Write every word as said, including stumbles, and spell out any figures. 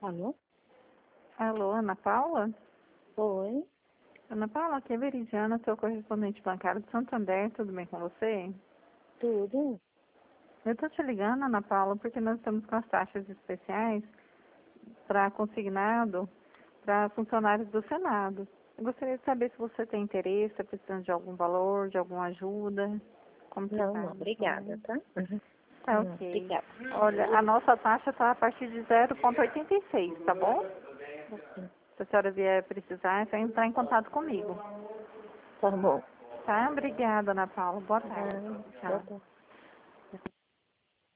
Alô? Alô, Ana Paula? Oi, Ana Paula, aqui é Veridiana, seu correspondente bancário de Santander, tudo bem com você? tudo? Eu estou te ligando, Ana Paula, porque nós estamos com as taxas especiais para consignado para funcionários do Senado. Eu gostaria de saber se você tem interesse, está precisando de algum valor, de alguma ajuda, como que Não, tá? não, obrigada, tá? Uhum. Tá Não, ok. obrigada. Olha, a nossa taxa está a partir de zero vírgula oitenta e seis, tá bom? Assim, Se a senhora vier precisar, é só entrar em contato comigo. tá bom. Tá? Obrigada, Ana Paula. Boa tarde. Ah, boa Tchau. tarde.